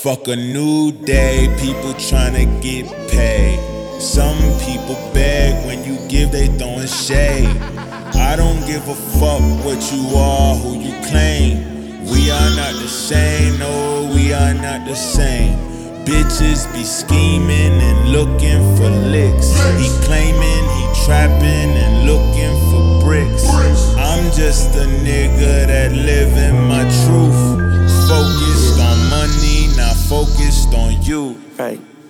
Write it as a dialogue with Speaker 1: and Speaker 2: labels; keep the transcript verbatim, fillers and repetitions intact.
Speaker 1: Fuck a new day, people tryna get paid. Some people beg, when you give they throwing shade. I don't give a fuck what you are, who you claim. We are not the same, no, we are not the same. Bitches be scheming and looking for licks. He claiming he trapping and looking for bricks. I'm just a nigga that living my truth. Focused on money, not focused on you.
Speaker 2: Right.